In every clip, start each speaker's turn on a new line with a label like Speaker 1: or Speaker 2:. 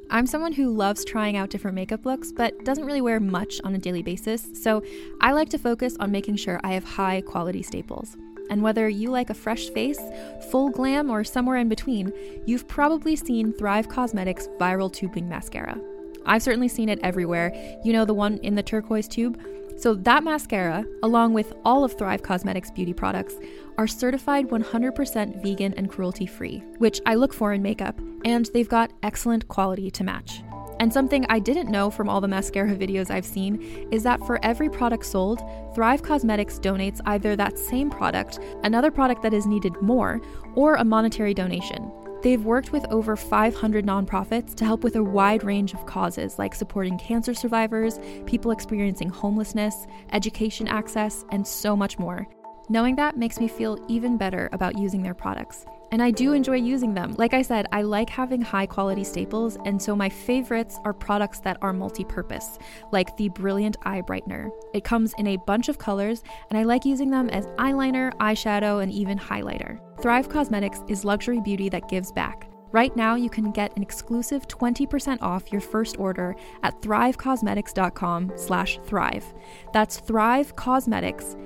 Speaker 1: I'm someone who loves trying out different makeup looks, but doesn't really wear much on a daily basis, so I like to focus on making sure I have high quality staples. And whether you like a fresh face, full glam, or somewhere in between, you've probably seen Thrive Causemetics Viral Tubing Mascara. I've certainly seen it everywhere. You know, the one in the turquoise tube? So that mascara, along with all of Thrive Causemetics beauty products, are certified 100% vegan and cruelty-free, which I look for in makeup, and they've got excellent quality to match. And something I didn't know from all the mascara videos I've seen is that for every product sold, Thrive Causemetics donates either that same product, another product that is needed more, or a monetary donation. They've worked with over 500 nonprofits to help with a wide range of causes like supporting cancer survivors, people experiencing homelessness, education access, and so much more. Knowing that makes me feel even better about using their products. And I do enjoy using them. Like I said, I like having high quality staples, and so my favorites are products that are multi-purpose, like the Brilliant Eye Brightener. It comes in a bunch of colors, and I like using them as eyeliner, eyeshadow, and even highlighter. Thrive Causemetics is luxury beauty that gives back. Right now, you can get an exclusive 20% off your first order at thrivecausemetics.com/thrive. That's Thrive Causemetics,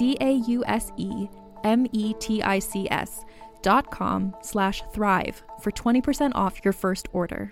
Speaker 1: CAUSEMETICS.com/thrive for 20% off your first order.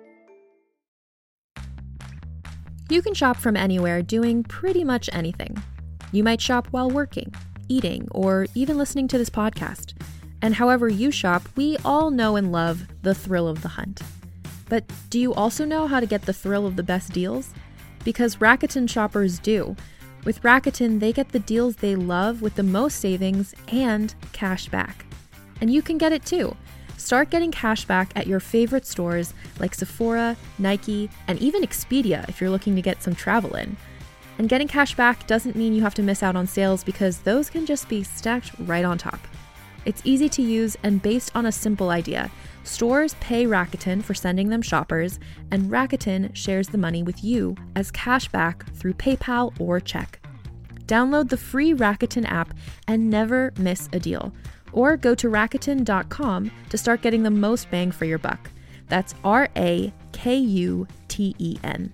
Speaker 1: You can shop from anywhere doing pretty much anything. You might shop while working, eating, or even listening to this podcast. And however you shop, we all know and love the thrill of the hunt. But do you also know how to get the thrill of the best deals? Because Rakuten shoppers do. With Rakuten, they get the deals they love with the most savings and cash back. And you can get it too. Start getting cash back at your favorite stores like Sephora, Nike, and even Expedia if you're looking to get some travel in. And getting cash back doesn't mean you have to miss out on sales, because those can just be stacked right on top. It's easy to use and based on a simple idea. Stores pay Rakuten for sending them shoppers, and Rakuten shares the money with you as cash back through PayPal or check. Download the free Rakuten app and never miss a deal. Or go to Rakuten.com to start getting the most bang for your buck. That's RAKUTEN.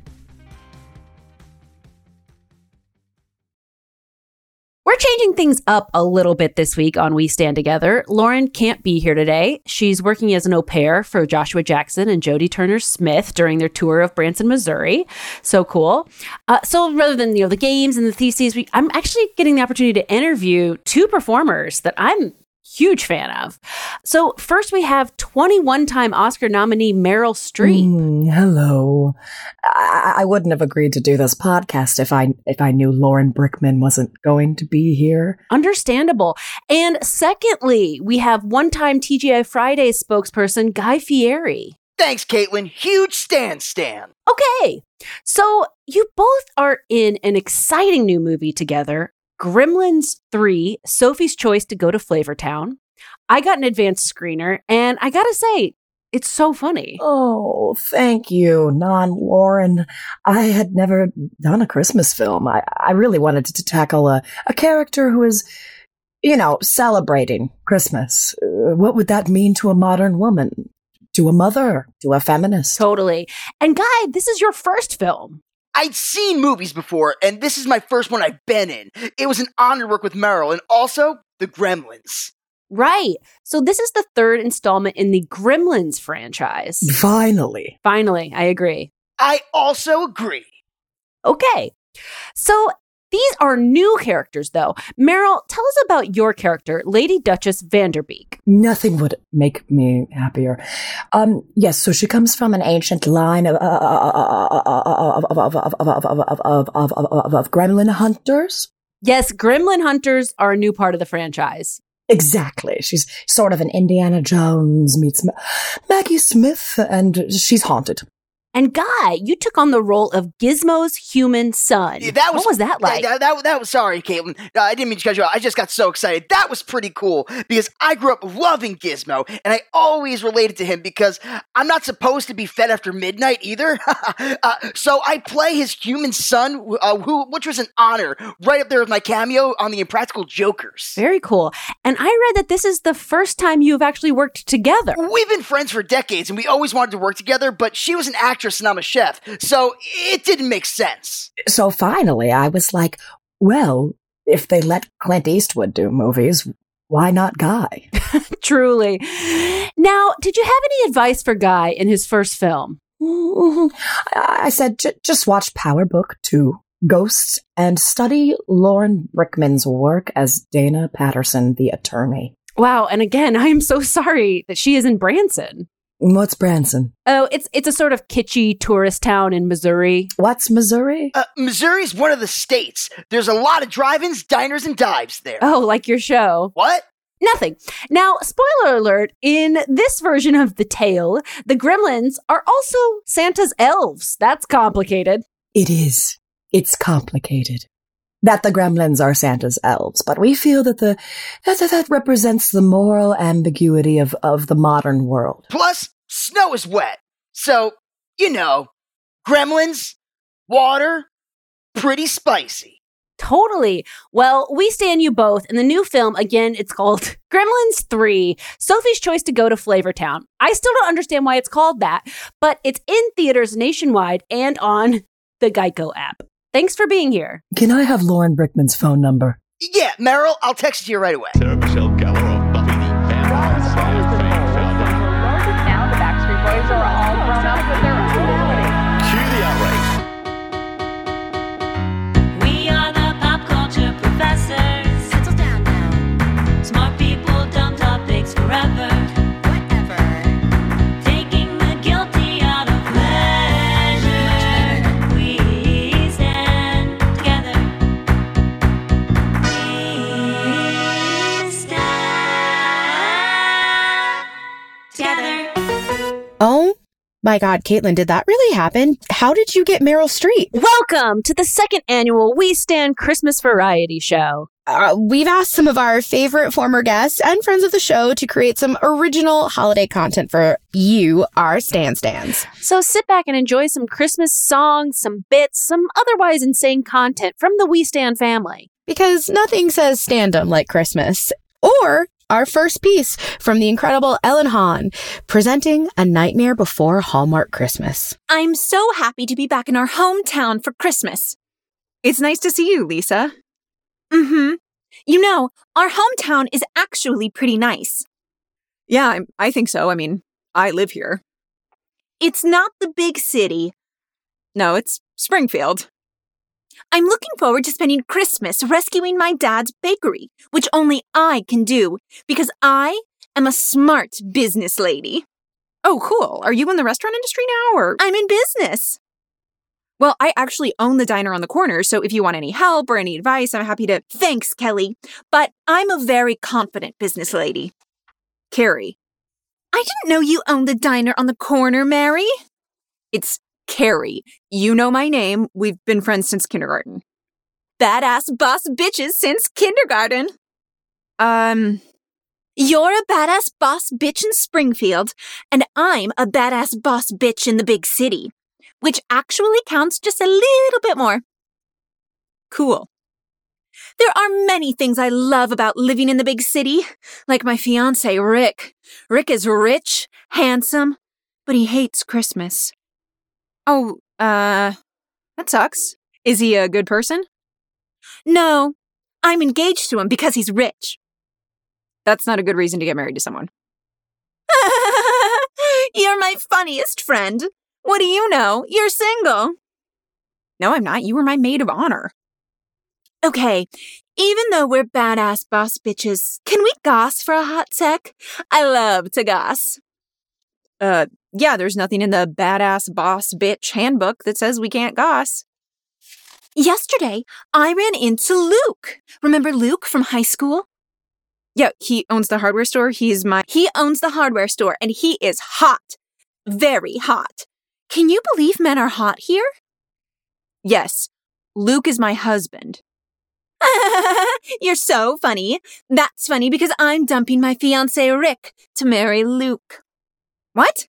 Speaker 2: We're changing things up a little bit this week on We Stand Together. Lauren can't be here today. She's working as an au pair for Joshua Jackson and Jodie Turner-Smith during their tour of Branson, Missouri. So cool. So rather than the games and the theses, I'm actually getting the opportunity to interview two performers that I'm huge fan of. So first we have 21-time Oscar nominee Meryl Streep.
Speaker 3: Hello. I wouldn't have agreed to do this podcast if I knew Lauren Brickman wasn't going to be here.
Speaker 2: Understandable. And secondly, we have one-time TGI Fridays spokesperson Guy Fieri.
Speaker 4: Thanks, Caitlin. Huge Stan.
Speaker 2: Okay. So you both are in an exciting new movie together, Gremlins 3, Sophie's Choice to Go to Flavortown. I got an advanced screener, and I gotta say, it's so funny.
Speaker 3: Oh, thank you, Lauren. I had never done a Christmas film. I really wanted to tackle a character who is, celebrating Christmas. What would that mean to a modern woman? To a mother? To a feminist?
Speaker 2: Totally. And Guy, this is your first film.
Speaker 4: I'd seen movies before, and this is my first one I've been in. It was an honor to work with Meryl, and also the Gremlins.
Speaker 2: Right. So this is the third installment in the Gremlins franchise.
Speaker 3: Finally,
Speaker 2: I agree.
Speaker 4: I also agree.
Speaker 2: Okay. So these are new characters, though. Meryl, tell us about your character, Lady Duchess Vanderbeek.
Speaker 3: Nothing would make me happier. Yes, so she comes from an ancient line of gremlin hunters.
Speaker 2: Yes, gremlin hunters are a new part of the franchise.
Speaker 3: Exactly. She's sort of an Indiana Jones meets Maggie Smith, and she's haunted.
Speaker 2: And Guy, you took on the role of Gizmo's human son.
Speaker 4: Yeah,
Speaker 2: what was that like?
Speaker 4: That was, sorry, Caitlin. I didn't mean to cut you off. I just got so excited. That was pretty cool because I grew up loving Gizmo, and I always related to him because I'm not supposed to be fed after midnight either. So I play his human son, which was an honor, right up there with my cameo on the Impractical Jokers.
Speaker 2: Very cool. And I read that this is the first time you've actually worked together.
Speaker 4: We've been friends for decades, and we always wanted to work together, but she was an actress and I'm a chef, so it didn't make sense.
Speaker 3: So finally, I was like, well, if they let Clint Eastwood do movies, why not Guy?
Speaker 2: Truly. Now, did you have any advice for Guy in his first film?
Speaker 3: I said, just watch Power Book 2, Ghosts, and study Lauren Brickman's work as Dana Patterson, the attorney.
Speaker 2: Wow, and again, I'm so sorry that she is in Branson.
Speaker 3: What's Branson?
Speaker 2: Oh, it's a sort of kitschy tourist town in Missouri.
Speaker 3: What's Missouri?
Speaker 4: Missouri's one of the states. There's a lot of drive-ins, diners, and dives there.
Speaker 2: Oh, like your show.
Speaker 4: What?
Speaker 2: Nothing. Now, spoiler alert, in this version of the tale, the gremlins are also Santa's elves. That's complicated.
Speaker 3: It is. It's complicated. That the gremlins are Santa's elves, but we feel that that represents the moral ambiguity of the modern world.
Speaker 4: Plus, snow is wet. So, gremlins, water, pretty spicy.
Speaker 2: Totally. Well, we stand you both. In the new film, again, it's called Gremlins 3, Sophie's Choice to Go to Flavortown. I still don't understand why it's called that, but it's in theaters nationwide and on the Geico app. Thanks for being here.
Speaker 3: Can I have Lauren Brickman's phone number?
Speaker 4: Yeah, Meryl, I'll text it to you right away.
Speaker 5: Sarah Michelle Gellar of Buffy the Vampire Slayer fame.
Speaker 6: Now the Backstreet Boys are all grown up with their own reality.
Speaker 5: Cue the outrage.
Speaker 7: We are the pop culture professors. Settle down now. Smart people, dumb topics forever. Whatever. Taking the guilty out of pleasure. We stand together. We stand together.
Speaker 8: Oh my God, Caitlin, did that really happen? How did you get Meryl Streep?
Speaker 2: Welcome to the second annual We Stand Christmas Variety Show.
Speaker 8: We've asked some of our favorite former guests and friends of the show to create some original holiday content for you, our stands.
Speaker 2: So sit back and enjoy some Christmas songs, some bits, some otherwise insane content from the We Stand family.
Speaker 8: Because nothing says standum like Christmas. Or our first piece from the incredible Ellen Hahn, presenting A Nightmare Before Hallmark Christmas.
Speaker 9: I'm so happy to be back in our hometown for Christmas.
Speaker 10: It's nice to see you, Lisa.
Speaker 9: Mm-hmm. Our hometown is actually pretty nice.
Speaker 10: Yeah, I think so. I mean, I live here.
Speaker 9: It's not the big city.
Speaker 10: No, it's Springfield.
Speaker 9: I'm looking forward to spending Christmas rescuing my dad's bakery, which only I can do, because I am a smart business lady.
Speaker 10: Oh, cool. Are you in the restaurant industry now, or?
Speaker 9: I'm in business.
Speaker 10: Well, I actually own the diner on the corner, so if you want any help or any advice, I'm happy to.
Speaker 9: Thanks, Kelly, but I'm a very confident business lady.
Speaker 10: Carrie.
Speaker 9: I didn't know you owned the diner on the corner, Mary.
Speaker 10: It's Carrie. You know my name. We've been friends since kindergarten.
Speaker 9: Badass boss bitches since kindergarten.
Speaker 10: You're
Speaker 9: a badass boss bitch in Springfield, and I'm a badass boss bitch in the big city, which actually counts just a little bit more.
Speaker 10: Cool.
Speaker 9: There are many things I love about living in the big city, like my fiancé, Rick. Rick is rich, handsome, but he hates Christmas.
Speaker 10: Oh, that sucks. Is he a good person?
Speaker 9: No, I'm engaged to him because he's rich.
Speaker 10: That's not a good reason to get married to someone.
Speaker 9: You're my funniest friend. What do you know? You're single.
Speaker 10: No, I'm not. You were my maid of honor.
Speaker 9: Okay, even though we're badass boss bitches, can we goss for a hot sec? I love to goss.
Speaker 10: Yeah, there's nothing in the badass boss bitch handbook that says we can't goss.
Speaker 9: Yesterday, I ran into Luke. Remember Luke from high school?
Speaker 10: Yeah, he owns the hardware store.
Speaker 9: He owns the hardware store, and he is hot. Very hot. Can you believe men are hot here?
Speaker 10: Yes, Luke is my husband.
Speaker 9: You're so funny. That's funny because I'm dumping my fiancé Rick to marry Luke.
Speaker 10: What?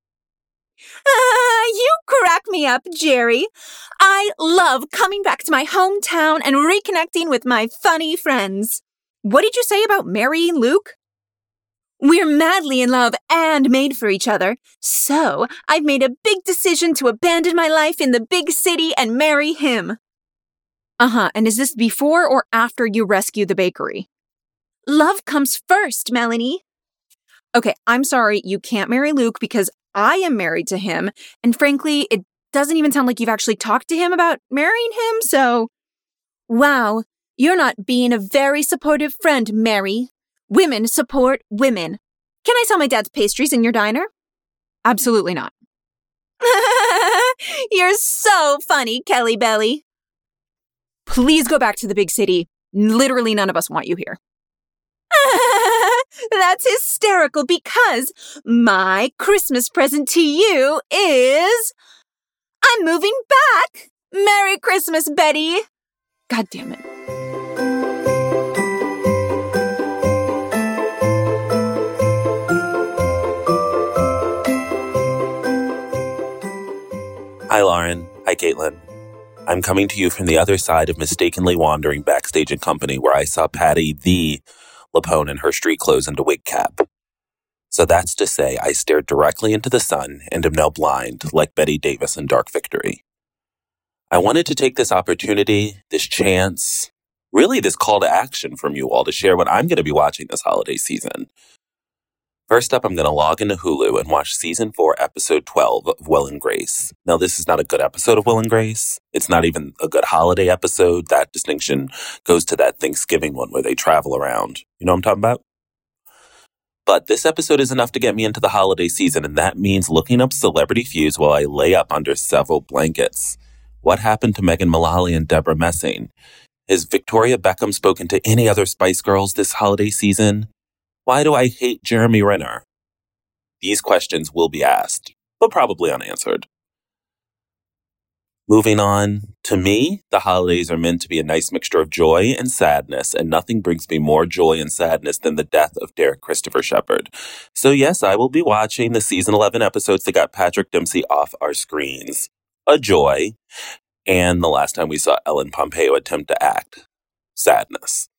Speaker 9: You crack me up, Jerry. I love coming back to my hometown and reconnecting with my funny friends.
Speaker 10: What did you say about marrying Luke?
Speaker 9: We're madly in love and made for each other. So I've made a big decision to abandon my life in the big city and marry him.
Speaker 10: And is this before or after you rescue the bakery?
Speaker 9: Love comes first, Melanie.
Speaker 10: Okay, I'm sorry, you can't marry Luke because I am married to him, and frankly, it doesn't even sound like you've actually talked to him about marrying him, so...
Speaker 9: Wow, you're not being a very supportive friend, Mary. Women support women. Can I sell my dad's pastries in your diner?
Speaker 10: Absolutely not.
Speaker 9: You're so funny, Kelly Belly.
Speaker 10: Please go back to the big city. Literally none of us want you here.
Speaker 9: That's hysterical because my Christmas present to you is... I'm moving back! Merry Christmas, Betty!
Speaker 10: God damn it.
Speaker 11: Hi, Lauren. Hi, Caitlin. I'm coming to you from the other side of mistakenly wandering backstage in company where I saw Patty the LaPone in her street clothes and a wig cap. So that's to say, I stared directly into the sun and am now blind, like Betty Davis in Dark Victory. I wanted to take this opportunity, this chance, really this call to action from you all to share what I'm going to be watching this holiday season. First up, I'm going to log into Hulu and watch Season 4, Episode 12 of Will and Grace. Now, this is not a good episode of Will and Grace. It's not even a good holiday episode. That distinction goes to that Thanksgiving one where they travel around. You know what I'm talking about? But this episode is enough to get me into the holiday season, and that means looking up celebrity feuds while I lay up under several blankets. What happened to Megan Mullally and Deborah Messing? Has Victoria Beckham spoken to any other Spice Girls this holiday season? Why do I hate Jeremy Renner? These questions will be asked, but probably unanswered. Moving on, to me, the holidays are meant to be a nice mixture of joy and sadness, and nothing brings me more joy and sadness than the death of Derek Christopher Shepard. So yes, I will be watching the Season 11 episodes that got Patrick Dempsey off our screens. A joy. And the last time we saw Ellen Pompeo attempt to act. Sadness.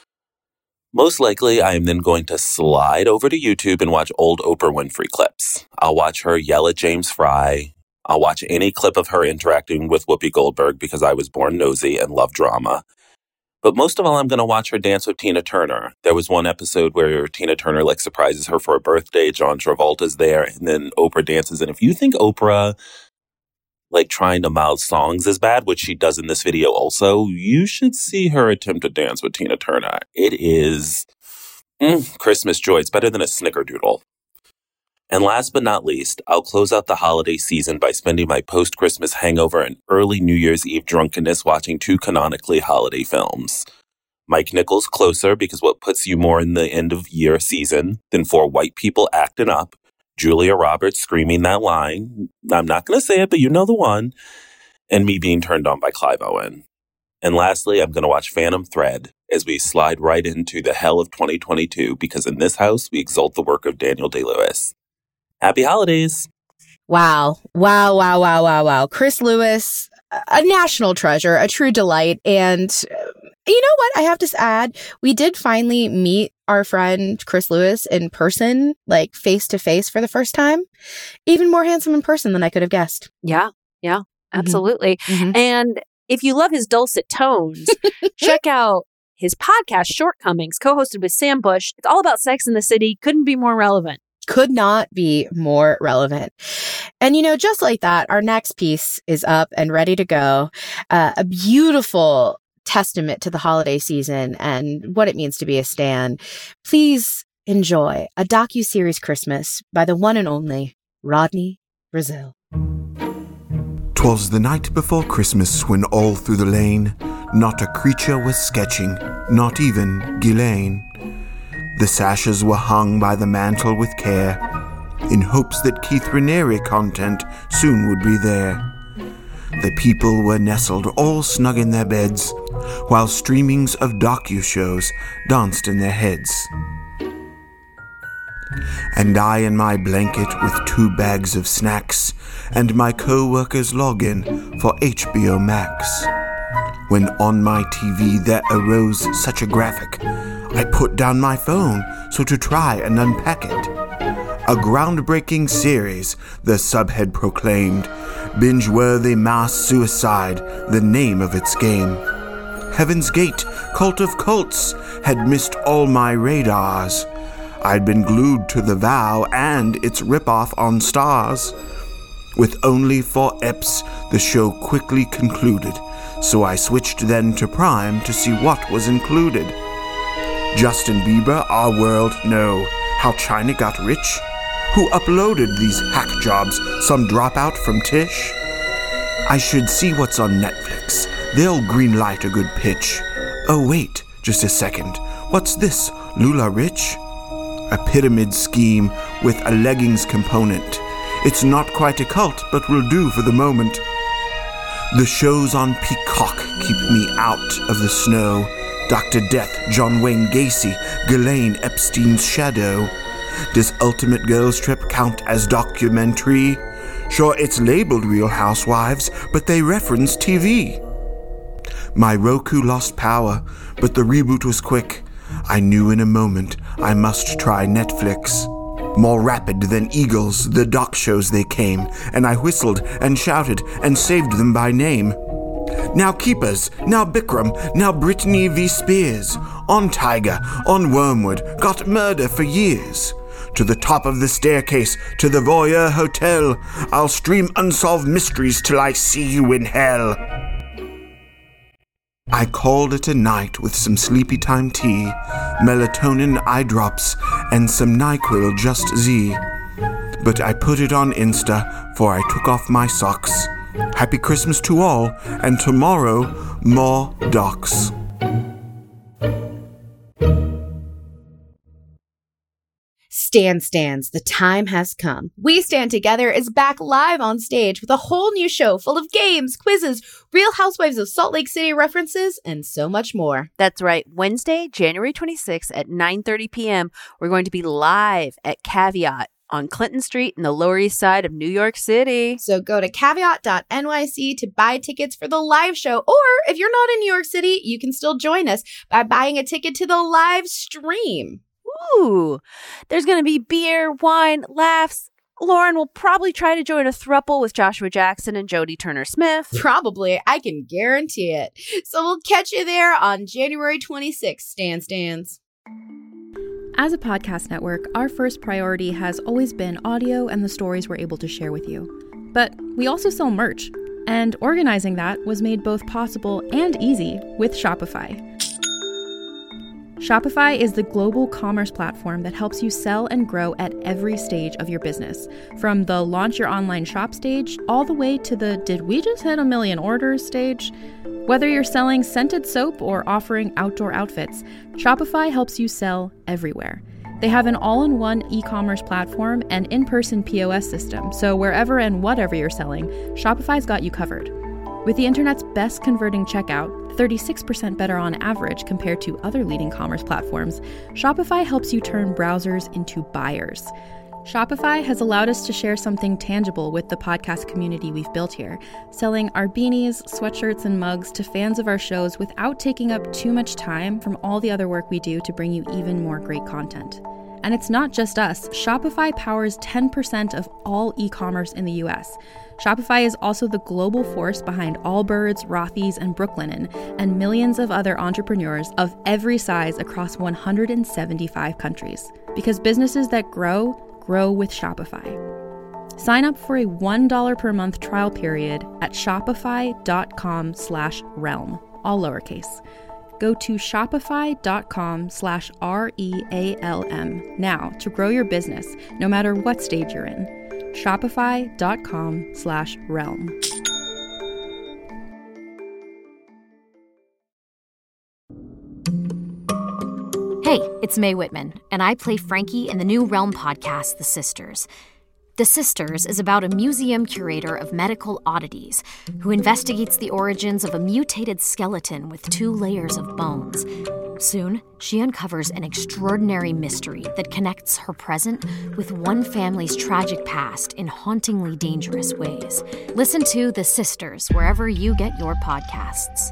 Speaker 11: Most likely, I am then going to slide over to YouTube and watch old Oprah Winfrey clips. I'll watch her yell at James Fry. I'll watch any clip of her interacting with Whoopi Goldberg because I was born nosy and love drama. But most of all, I'm going to watch her dance with Tina Turner. There was one episode where Tina Turner surprises her for a birthday. John Travolta's there, and then Oprah dances. And if you think Oprah trying to mouth songs is bad, which she does in this video also, you should see her attempt to dance with Tina Turner. It is Christmas joy. It's better than a snickerdoodle. And last but not least, I'll close out the holiday season by spending my post-Christmas hangover and early New Year's Eve drunkenness watching two canonically holiday films. Mike Nichols' Closer, because what puts you more in the end-of-year season than four white people acting up, Julia Roberts screaming that line, I'm not going to say it, but you know the one, and me being turned on by Clive Owen. And lastly, I'm going to watch Phantom Thread as we slide right into the hell of 2022, because in this house, we exalt the work of Daniel Day-Lewis. Happy holidays!
Speaker 8: Wow. Chris Lewis, a national treasure, a true delight. And you know what? I have to add, we did finally meet our friend Chris Lewis in person, face to face for the first time. Even more handsome in person than I could have guessed.
Speaker 2: Yeah, absolutely.
Speaker 8: Mm-hmm.
Speaker 2: And if you love his dulcet tones, check out his podcast, Shortcomings, co-hosted with Sam Bush. It's all about Sex in the City. Couldn't be more relevant.
Speaker 8: Could not be more relevant. And, just like that, our next piece is up and ready to go. A beautiful testament to the holiday season and what it means to be a stan. Please enjoy a docuseries Christmas by the one and only Rodney Brazil.
Speaker 12: 'Twas the night before Christmas when all through the lane not a creature was sketching, not even Ghislaine. The sashes were hung by the mantel with care, in hopes that Keith Raniere content soon would be there. The people were nestled all snug in their beds, while streamings of docu-shows danced in their heads. And I in my blanket with 2 bags of snacks, and my co-worker's login for HBO Max. When on my TV there arose such a graphic, I put down my phone so to try and unpack it. A groundbreaking series, the subhead proclaimed. Binge-worthy mass suicide, the name of its game. Heaven's Gate, Cult of Cults, had missed all my radars. I'd been glued to The Vow and its ripoff on Starz. With only 4 eps, the show quickly concluded, so I switched then to Prime to see what was included. Justin Bieber, Our World, No. How China Got Rich? Who uploaded these hack jobs? Some dropout from Tish? I should see what's on Netflix. They'll greenlight a good pitch. Oh wait, just a second. What's this, Lula Rich? A pyramid scheme with a leggings component. It's not quite a cult, but will do for the moment. The shows on Peacock keep me out of the snow. Dr. Death, John Wayne Gacy, Ghislaine Epstein's shadow. Does Ultimate Girls Trip count as documentary? Sure, it's labeled Real Housewives, but they reference TV. My Roku lost power, but the reboot was quick. I knew in a moment I must try Netflix. More rapid than eagles, the doc shows they came, and I whistled and shouted and saved them by name. Now Keepers, now Bikram, now Britney v. Spears. On Tiger, on Wormwood, got murder for years. To the top of the staircase, to the Voyeur Hotel. I'll stream unsolved mysteries till I see you in hell. I called it a night with some sleepy time tea, melatonin eye drops, and some NyQuil Just Z. But I put it on Insta, for I took off my socks. Happy Christmas to all, and tomorrow, more docs.
Speaker 8: Stands, the time has come. We Stand Together is back live on stage with a whole new show full of games, quizzes, Real Housewives of Salt Lake City references, and so much more.
Speaker 2: That's right. Wednesday, January 26th at 9:30 p.m., we're going to be live at Caveat on Clinton Street in the Lower East Side of New York City.
Speaker 8: So go to caveat.nyc to buy tickets for the live show. Or if you're not in New York City, you can still join us by buying a ticket to the live stream.
Speaker 2: Ooh, there's going to be beer, wine, laughs. Lauren will probably try to join a throuple with Joshua Jackson and Jodie Turner-Smith.
Speaker 8: Probably. I can guarantee it. So we'll catch you there on January 26th, Stands.
Speaker 1: As a podcast network, our first priority has always been audio and the stories we're able to share with you. But we also sell merch, and organizing that was made both possible and easy with Shopify. Shopify is the global commerce platform that helps you sell and grow at every stage of your business, from the launch your online shop stage all the way to the did we just hit 1 million orders stage. Whether you're selling scented soap or offering outdoor outfits, Shopify helps you sell everywhere. They have an all-in-one e-commerce platform and in-person POS system, so wherever and whatever you're selling, Shopify's got you covered. With the internet's best converting checkout, 36% better on average compared to other leading commerce platforms, Shopify helps you turn browsers into buyers. Shopify has allowed us to share something tangible with the podcast community we've built here, selling our beanies, sweatshirts, and mugs to fans of our shows without taking up too much time from all the other work we do to bring you even more great content. And it's not just us. Shopify powers 10% of all e-commerce in the US. Shopify is also the global force behind Allbirds, Rothy's, and Brooklinen, and millions of other entrepreneurs of every size across 175 countries. Because businesses that grow with Shopify. Sign up for a $1 per month trial period at shopify.com/realm, all lowercase. Go to shopify.com/REALM now to grow your business, no matter what stage you're in. Shopify.com/realm.
Speaker 13: Hey, it's Mae Whitman, and I play Frankie in the new Realm podcast, The Sisters. The Sisters is about a museum curator of medical oddities who investigates the origins of a mutated skeleton with 2 layers of bones. Soon, she uncovers an extraordinary mystery that connects her present with one family's tragic past in hauntingly dangerous ways. Listen to The Sisters wherever you get your podcasts.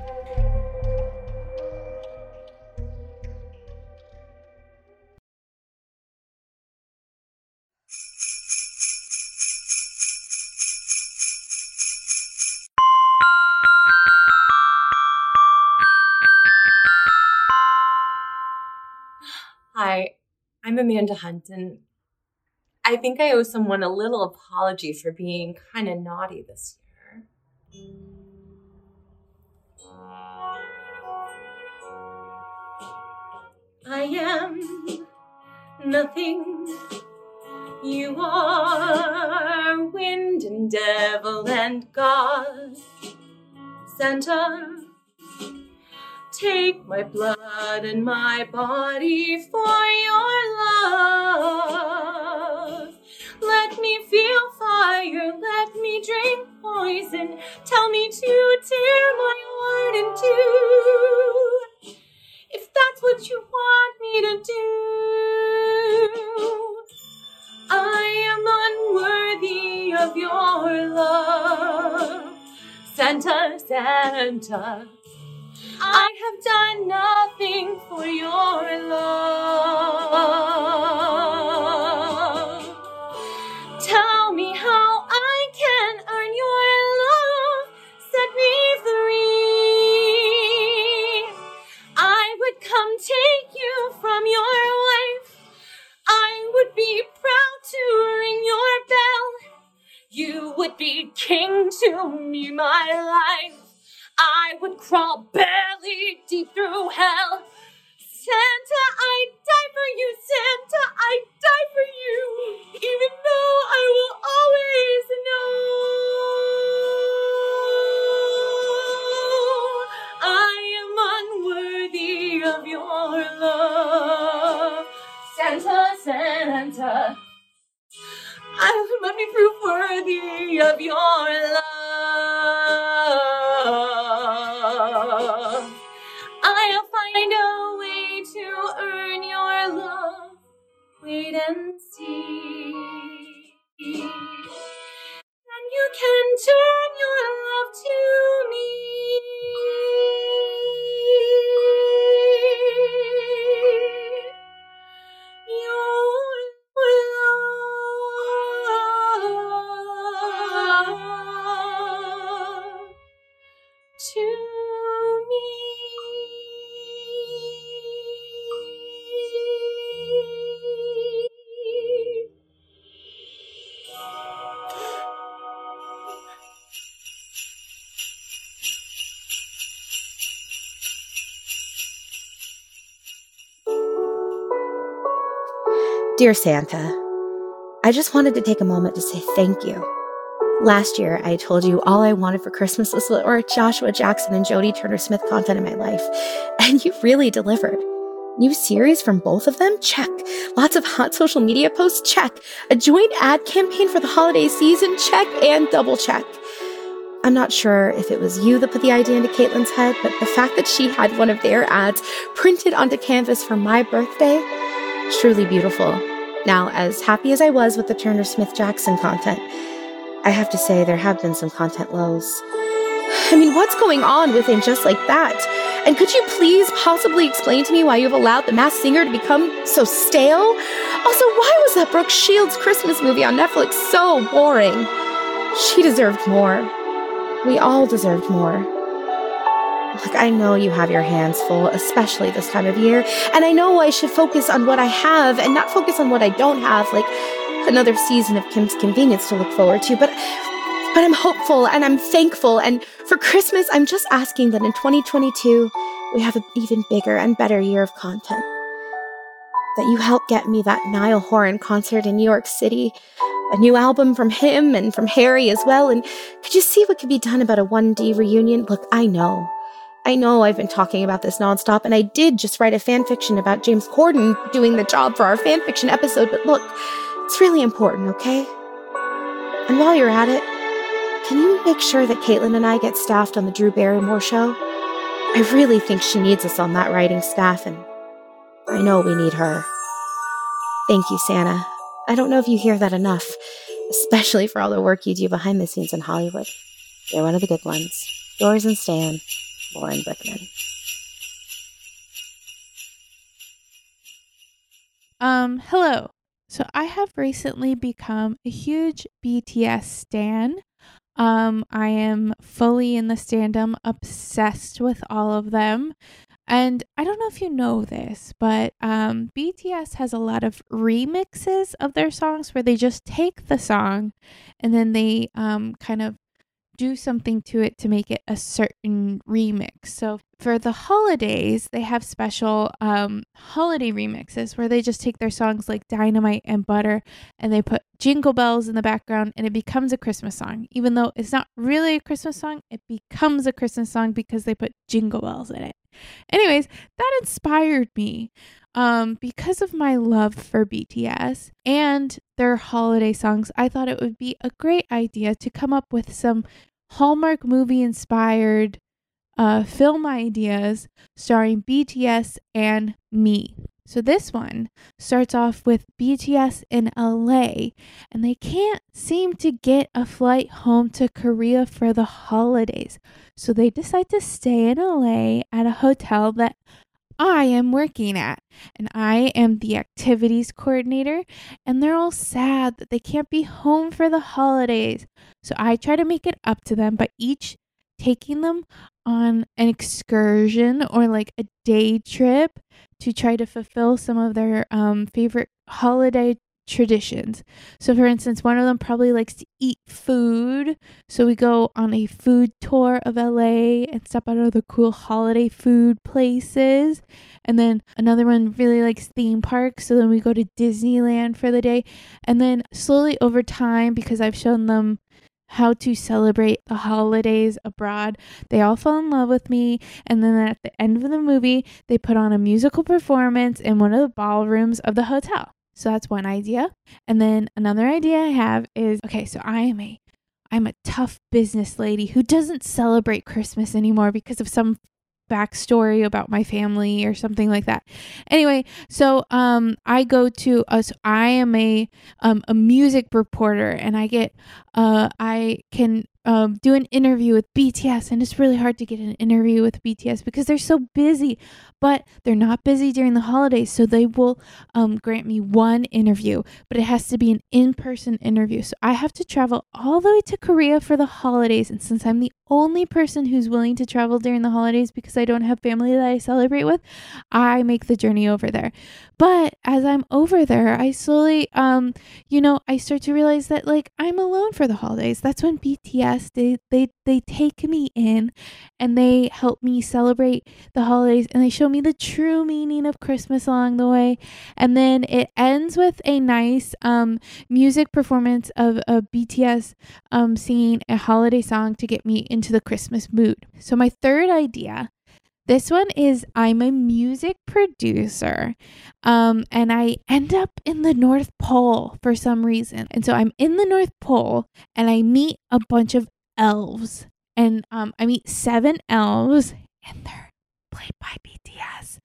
Speaker 14: Hi, I'm Amanda Hunt, and I think I owe someone a little apology for being kind of naughty this year. I am nothing. You are wind and devil and God. Santa, take my blood and my body for your love. Let me feel fire, let me drink poison. Tell me to tear my heart in two. If that's what you want me to do, I am unworthy of your love. Santa, Santa, I have done nothing for your love. Tell me how I can earn your love. Set me free. I would come take you from your wife. I would be proud to ring your bell. You would be king to me, my life. I would crawl belly deep through hell. Santa, I die for you. Santa, I die for you. Even though I will always know I am unworthy of your love. Santa, Santa, I let me prove worthy of your love. I'll find a way to earn your love. Wait and see. Then you can turn your love to me.
Speaker 8: Dear Santa, I just wanted to take a moment to say thank you. Last year, I told you all I wanted for Christmas was more Joshua Jackson and Jodie Turner-Smith content in my life, and you really delivered. New series from both of them? Check. Lots of hot social media posts? Check. A joint ad campaign for the holiday season? Check and double check. I'm not sure if it was you that put the idea into Caitlin's head, but the fact that she had one of their ads printed onto canvas for my birthday, truly beautiful. Now, as happy as I was with the Turner-Smith-Jackson content, I have to say there have been some content lows. I mean, what's going on with him just like that? And could you please possibly explain to me why you've allowed The Masked Singer to become so stale? Also, why was that Brooke Shields Christmas movie on Netflix so boring? She deserved more. We all deserved more. Look, I know you have your hands full, especially this time of year, and I know I should focus on what I have and not focus on what I don't have, like another season of Kim's Convenience to look forward to, but I'm hopeful and I'm thankful, and for Christmas, I'm just asking that in 2022, we have an even bigger and better year of content. That you help get me that Niall Horan concert in New York City, a new album from him and from Harry as well, and could you see what could be done about a 1D reunion? Look, I know I've been talking about this nonstop, and I did just write a fanfiction about James Corden doing the job for our fanfiction episode, but look, it's really important, okay? And while you're at it, can you make sure that Caitlin and I get staffed on the Drew Barrymore show? I really think she needs us on that writing staff, and I know we need her. Thank you, Santa. I don't know if you hear that enough, especially for all the work you do behind the scenes in Hollywood. You're one of the good ones. Yours and Stan, Lauren Brickman.
Speaker 15: Hello. So I have recently become a huge BTS stan. I am fully in the standum, obsessed with all of them. And I don't know if you know this, but BTS has a lot of remixes of their songs where they just take the song and then they kind of do something to it to make it a certain remix. So for the holidays, they have special holiday remixes where they just take their songs like Dynamite and Butter and they put Jingle Bells in the background and it becomes a Christmas song. Even though it's not really a Christmas song, it becomes a Christmas song because they put Jingle Bells in it. Anyways, that inspired me because of my love for BTS and their holiday songs. I thought it would be a great idea to come up with some Hallmark movie inspired film ideas starring BTS and me. So this one starts off with BTS in LA and they can't seem to get a flight home to Korea for the holidays. So they decide to stay in LA at a hotel that I am working at, and I am the activities coordinator, and they're all sad that they can't be home for the holidays. So I try to make it up to them by each taking them on an excursion or like a day trip to try to fulfill some of their favorite holiday traditions. So for instance, one of them probably likes to eat food, so we go on a food tour of LA and step out of the cool holiday food places. And then another one really likes theme parks, so then we go to Disneyland for the day. And then slowly over time, because I've shown them how to celebrate the holidays abroad, they all fall in love with me. And then at the end of the movie, they put on a musical performance in one of the ballrooms of the hotel. So that's one idea. And then another idea I have is, okay, so I'm a tough business lady who doesn't celebrate Christmas anymore because of some backstory about my family or something like that. Anyway, so I go to I am a music reporter, and I can do an interview with BTS, and it's really hard to get an interview with BTS because they're so busy, but they're not busy during the holidays, so they will grant me one interview, but it has to be an in-person interview. So I have to travel all the way to Korea for the holidays, and since I'm the only person who's willing to travel during the holidays because I don't have family that I celebrate with, I make the journey over there. But as I'm over there, I slowly I start to realize that like I'm alone for the holidays. That's when BTS they take me in and they help me celebrate the holidays, and they show me the true meaning of Christmas along the way. And then it ends with a nice music performance of BTS singing a holiday song to get me into the Christmas mood. So my third idea, this one is I'm a music producer and I end up in the North Pole for some reason. And so I'm in the North Pole and I meet a bunch of elves, and I meet 7 elves, and they're played by BTS.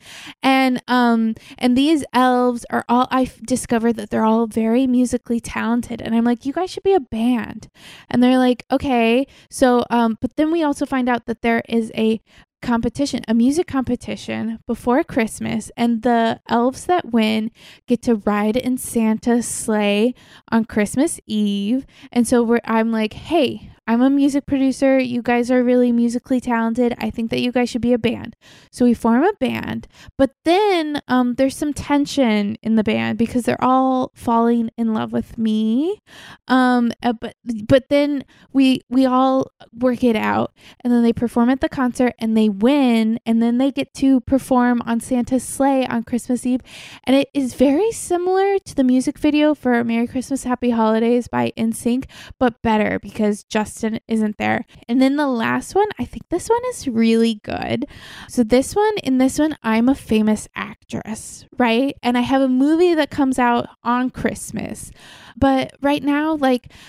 Speaker 15: And these elves are all, I've discovered that they're all very musically talented, and I'm like, you guys should be a band. And they're like, okay. So but then we also find out that there is a music competition before Christmas, and the elves that win get to ride in Santa's sleigh on Christmas Eve. And so I'm like, hey, I'm a music producer. You guys are really musically talented. I think that you guys should be a band. So we form a band, but then there's some tension in the band because they're all falling in love with me. But then we all work it out, and then they perform at the concert and they win, and then they get to perform on Santa's sleigh on Christmas Eve. And it is very similar to the music video for Merry Christmas, Happy Holidays by NSYNC, but better because Justin isn't there. And then the last one, I think this one is really good. So in this one, I'm a famous actress, right? And I have a movie that comes out on Christmas. But right now, like,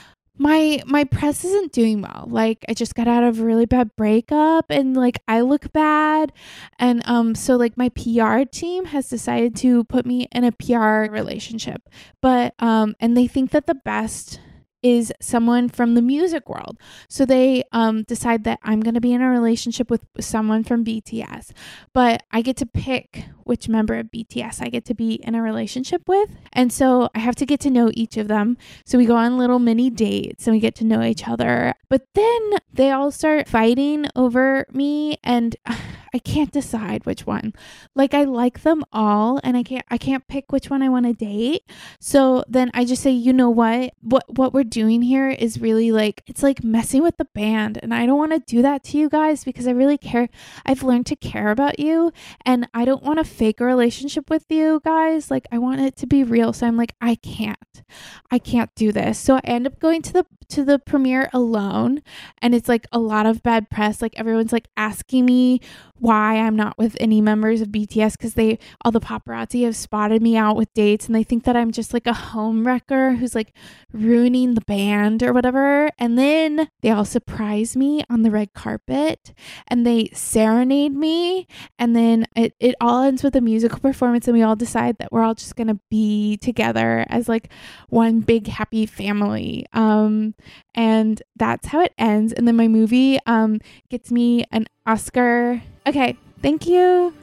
Speaker 15: my press isn't doing well. Like, I just got out of a really bad breakup and like I look bad. And so like my PR team has decided to put me in a PR relationship. But and they think that the best is someone from the music world. So they decide that I'm going to be in a relationship with someone from BTS. But I get to pick which member of BTS I get to be in a relationship with. And so I have to get to know each of them. So we go on little mini dates and we get to know each other. But then they all start fighting over me and I can't decide which one. Like, I like them all and I can't pick which one I want to date. So then I just say, you know what we're doing here is really like, it's like messing with the band. And I don't want to do that to you guys because I really care. I've learned to care about you and I don't want to fake a relationship with you guys. Like, I want it to be real. So I'm like, I can't do this. So I end up going to the premiere alone. And it's like a lot of bad press. Like, everyone's like asking me why I'm not with any members of BTS because all the paparazzi have spotted me out with dates and they think that I'm just like a homewrecker who's like ruining the band or whatever. And then they all surprise me on the red carpet and they serenade me, and then it all ends with a musical performance and we all decide that we're all just gonna be together as like one big happy family. And that's how it ends. And then my movie gets me an Oscar. Okay, thank you.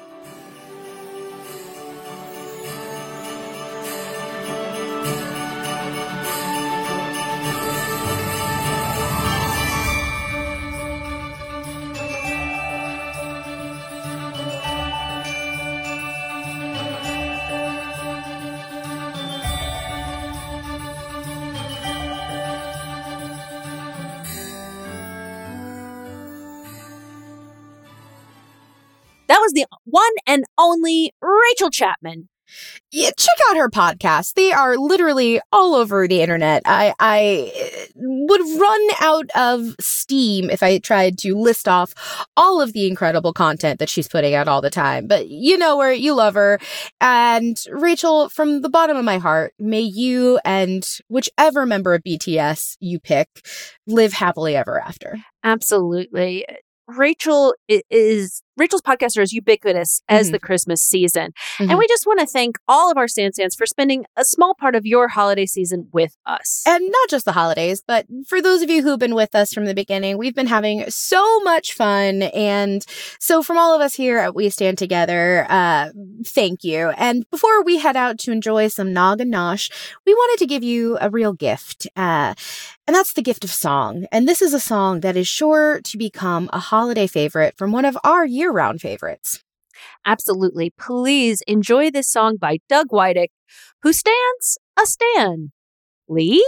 Speaker 2: That was the one and only Rachel Chapman.
Speaker 8: Yeah, check out her podcast. They are literally all over the internet. I would run out of steam if I tried to list off all of the incredible content that she's putting out all the time. But you know her, you love her. And Rachel, from the bottom of my heart, may you and whichever member of BTS you pick live happily ever after.
Speaker 2: Absolutely. Rachel's podcasts are as ubiquitous as the Christmas season. And we just want to thank all of our Stan-Stans for spending a small part of your holiday season with us.
Speaker 8: And not just the holidays, but for those of you who've been with us from the beginning, we've been having so much fun. And so from all of us here at We Stand Together, thank you. And before we head out to enjoy some Nog and Nosh, we wanted to give you a real gift. And that's the gift of song. And this is a song that is sure to become a holiday favorite from one of our year-round favorites.
Speaker 2: Absolutely. Please enjoy this song by Doug Wydick, who stands a Stan. Lee?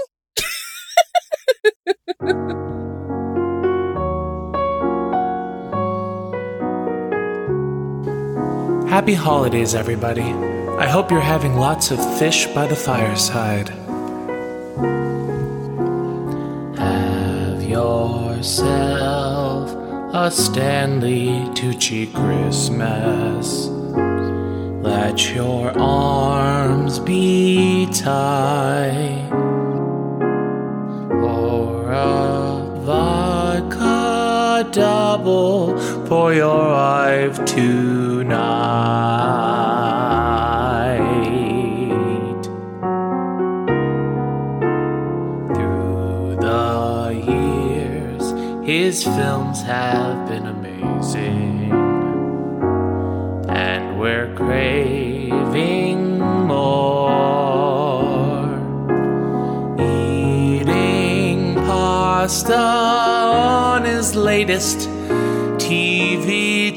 Speaker 16: Happy holidays, everybody. I hope you're having lots of fish by the fireside. Have yourself a Stanley Tucci Christmas. Let your arms be tight. Or a vodka double for your wife tonight. Through the years, his films have been amazing, and we're craving more. Eating pasta on his latest TV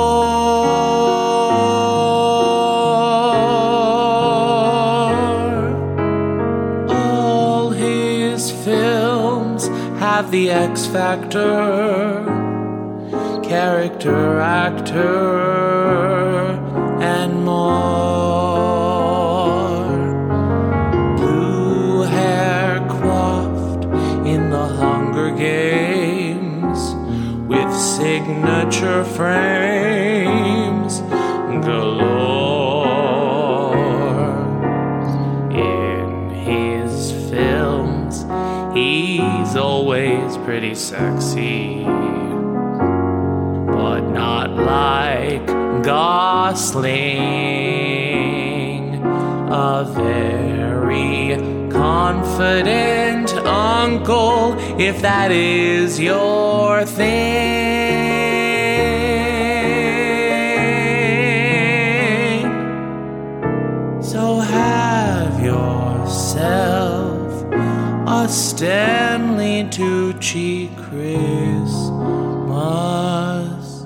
Speaker 16: tour. All his films have the X factor, character, actor, and more. Blue hair coiffed in the Hunger Games, with signature frames galore. In his films, he He's pretty sexy, but not like Gosling. A very confident uncle, if that is your thing. So have yourself a Stanley Tucci Christmas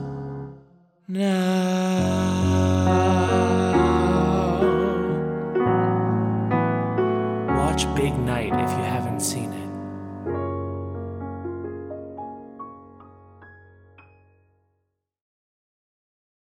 Speaker 16: now. Watch Big Night if you haven't seen it.